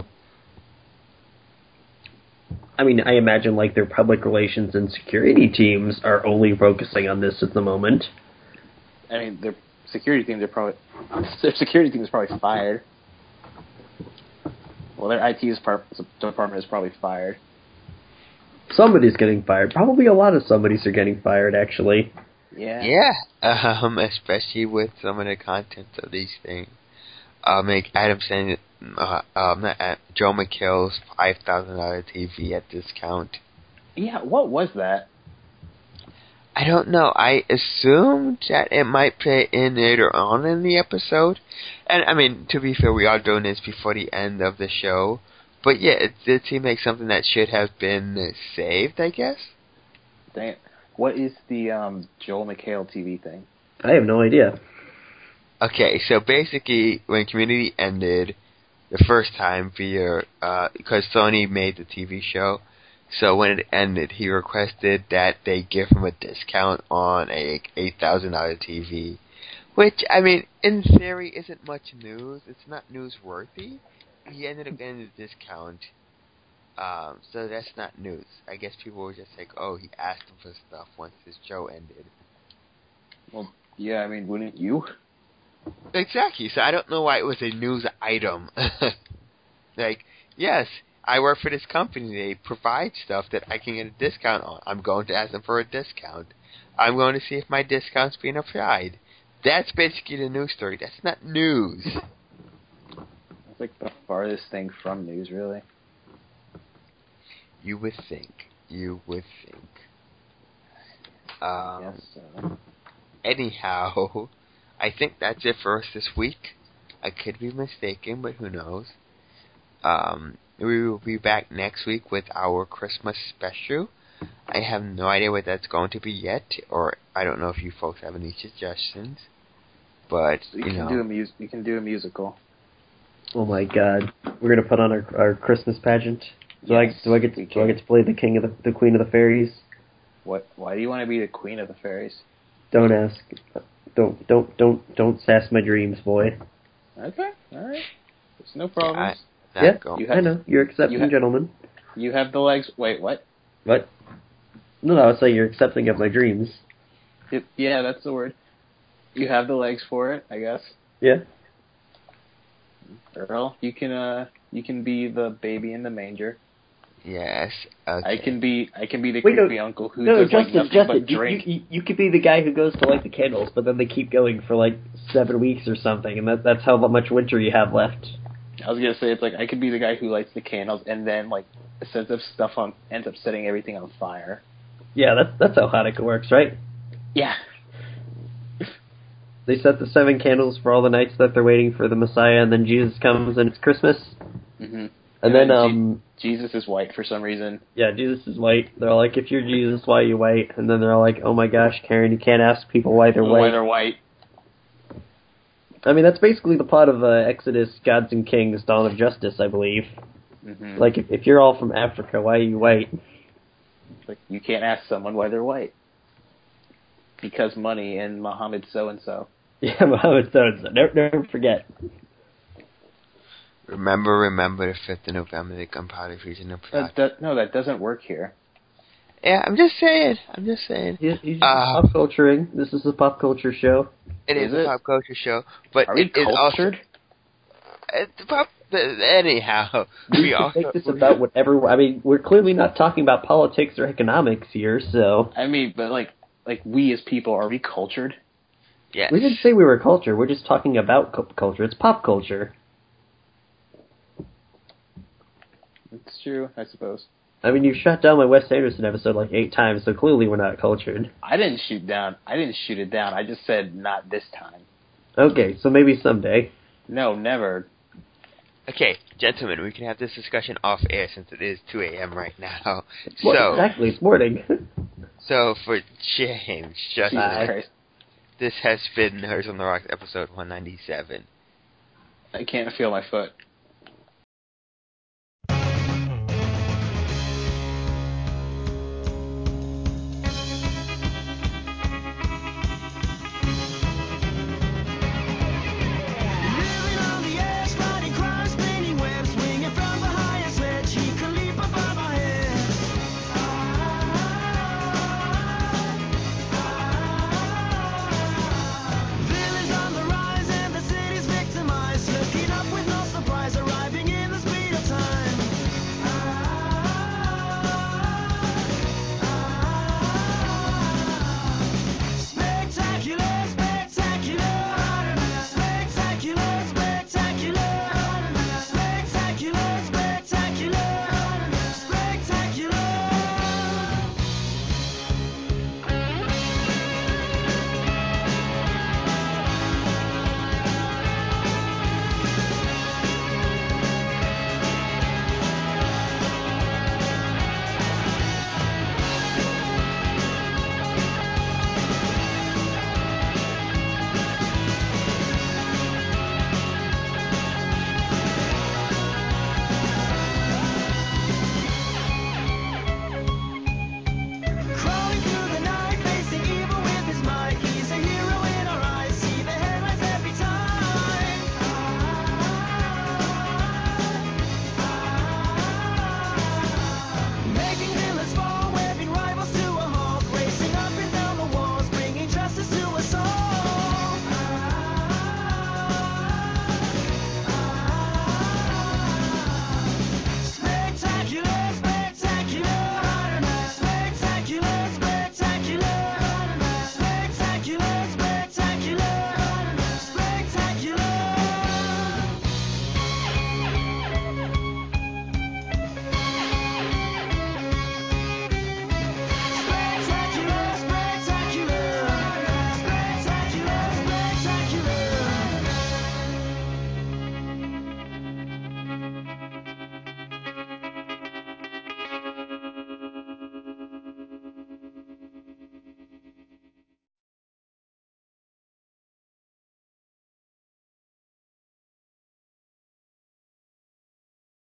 I mean, I imagine their public relations and security teams are only focusing on this at the moment. I mean, their security team is probably fired. Well, their IT department is probably fired. Somebody's getting fired. Probably a lot of somebodies are getting fired, actually. Yeah. Yeah. Especially with some of the contents of these things. Adam saying Joe McHale's $5,000 TV at discount. Yeah, what was that? I don't know. I assumed that it might play in later on in the episode. And, I mean, to be fair, we are doing this before the end of the show. But, yeah, it did seem like something that should have been saved, I guess. Dang it. What is the Joel McHale TV thing? I have no idea. Okay, so basically, when Community ended the first time because Sony made the TV show, so when it ended, he requested that they give him a discount on a $8,000 TV, which, I mean, in theory, isn't much news. It's not newsworthy. He ended up getting a discount, so that's not news. I guess people were just like, oh, he asked him for stuff once his show ended. Well, yeah, I mean, wouldn't you? Exactly, so I don't know why it was a news item. Like, yes, I work for this company. They provide stuff that I can get a discount on. I'm going to ask them for a discount. I'm going to see if my discount's being applied. That's basically the news story. That's not news. It's like the farthest thing from news, really. You would think. Yes, so. Anyhow, I think that's it for us this week. I could be mistaken, but who knows. We will be back next week with our Christmas special. I have no idea what that's going to be yet, or I don't know if you folks have any suggestions. But you can do a musical. Oh my God, we're gonna put on our Christmas pageant. Do I get to play the Queen of the Fairies? What? Why do you want to be the Queen of the Fairies? Don't ask. Don't sass my dreams, boy. Okay, all right. There's no problems. Yeah, I know. You're accepting, gentleman. You have the legs. Wait, what? What? No, I was saying you're accepting of my dreams. Yeah, that's the word. You have the legs for it, I guess. Yeah. Earl, you can be the baby in the manger. Yes. Okay. I can be the creepy uncle who does nothing but drink. You could be the guy who goes to light the candles, but then they keep going for 7 weeks or something, and that's how much winter you have left. I was gonna say it's I could be the guy who lights the candles and then sets up stuff ends up setting everything on fire. Yeah, that's how Hanukkah works, right? Yeah. They set the 7 candles for all the nights that they're waiting for the Messiah, and then Jesus comes and it's Christmas. Mm-hmm. And then Jesus is white for some reason. Yeah, Jesus is white. They're like, if you're Jesus, why are you white? And then they're like, oh my gosh, Karen, you can't ask people why they're white. Why they're white. I mean, that's basically the plot of Exodus, Gods and Kings, Dawn of Justice, I believe. Mm-hmm. If you're all from Africa, why are you white? You can't ask someone why they're white. Because money and Muhammad so-and-so. Yeah, Muhammad so-and-so. Never forget. Remember the 5th of November, the gunpowder fusion of No, that doesn't work here. Yeah, I'm just saying. You're just pop culturing. This is a pop culture show. It is a pop culture show, but are we cultured? Anyhow, we also make this about whatever. I mean, we're clearly not talking about politics or economics here, so. I mean, but we as people, are we cultured? Yes. We didn't say we were culture. We're just talking about culture. It's pop culture. It's true, I suppose. I mean, you shot down my Wes Anderson episode 8 times, so clearly we're not cultured. I didn't shoot it down. I just said not this time. Okay, so maybe someday. No, never. Okay, gentlemen, we can have this discussion off air since it is 2 a.m. right now. Exactly, it's morning. So, for James, Jesus Christ. This has been Nerds on the Rocks episode 197. I can't feel my foot.